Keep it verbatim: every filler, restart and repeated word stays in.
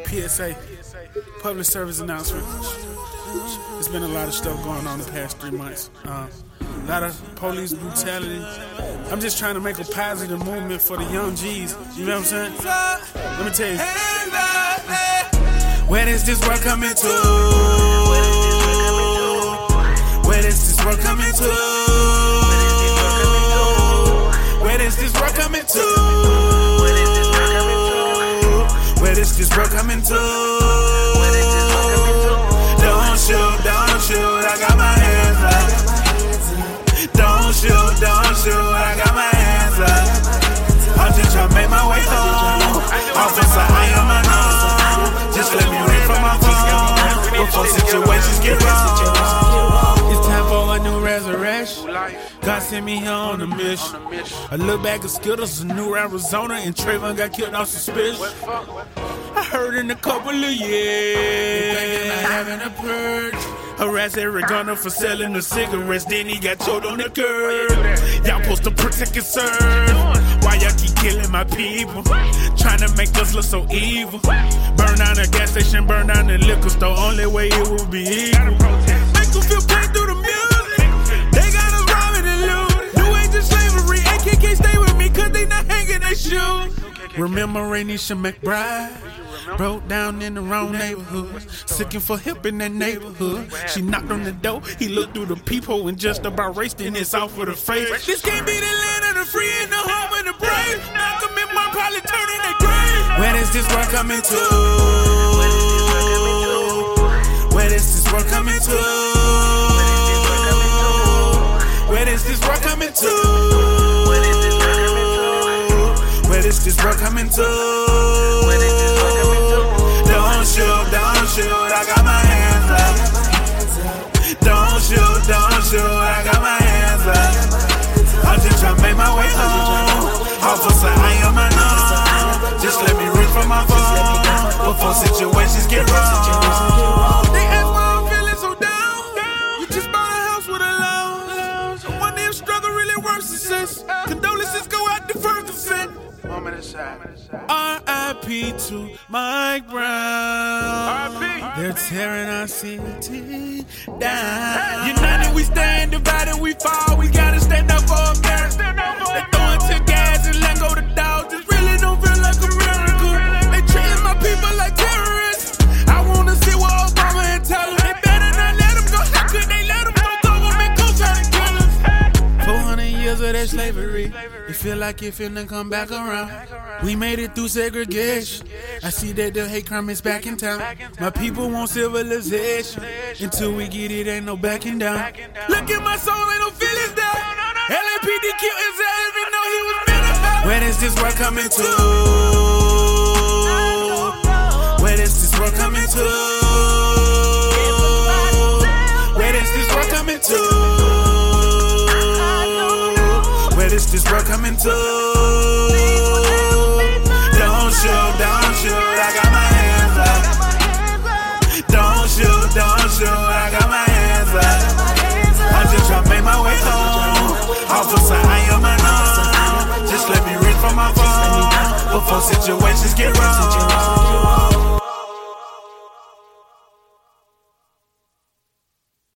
P S A, public service announcement. There's been a lot of stuff going on the past three months. Uh, a lot of police brutality. I'm just trying to make a positive movement for the young G's. You know what I'm saying? Let me tell you. Where is this world coming to? Where is this world coming to? Where is this world coming to? Where is this world coming to? Don't shoot, don't shoot, I got my hands up. Don't shoot, don't shoot, I got my hands up. I'm just trying to make my way home. Officer, I am unknown. Just let me read from my phone before situations get wrong. It's time for a new resurrection. God sent me here on a mission. I look back at Skittles, a new Arizona, and Trayvon got killed on suspicion. I heard in a couple of years, thinking about having a purge. Harass Eric Garner for selling the cigarettes, then he got choked on the curb. Y'all supposed to protect and serve. Why y'all keep killing my people? Trying to make us look so evil. Burn down the gas station, burn down the liquor store. Only way it will be equal. Make them feel pain through the music. They got us robbing and looting. New age of slavery. A K K stay with me cause they not hanging their shoes. Remember Rainisha McBride? Broke down in the wrong neighborhood, seeking for help in that neighborhood. She knocked on the door, he looked through the peephole and just about raced in his off for the face. This can't be the land of the free and the home of the brave. Malcolm and Martin probably turning their grave. Where is this world coming to? Where is this world coming to? Where is this world coming to? Where is this world coming to? Don't shoot, don't shoot, I got my hands up. Don't shoot, don't shoot, I got my hands up. I'm just trying to make my way home. Officer, I am unknown. Just let me read from my phone before situations get wrong. They ask why I'm feeling so down. You just bought a house with a loan. I wonder if struggle really worth success. Condolences go out to Ferguson. R I P to Mike Brown. They're tearing our city down. United we stand, divided we fall. We gotta stand up for America. They throwing to gas and let go the dogs. This really don't feel like America. They treating my people like terrorists. I wanna see what Obama and tell them. They better not let them go. How could they let them go? Government go try to kill us. four hundred years of that slavery. You feel like you're finna come back around. We made it through segregation. I see that the hate crime is back in town. My people want civilization. Until we get it, ain't no backing down. Look at my soul, ain't no feelings down. L A P D killed his ass even though he was better. Where is this world coming to? Where is this world coming to? Where is this world coming to? Where is this world coming to? Don't shoot, don't shoot, I got my hands up. Don't shoot, don't shoot, I got my hands up. I'm just trying to make my way home. Officer, I am unknown. Just let me read from my phone before situations get wrong.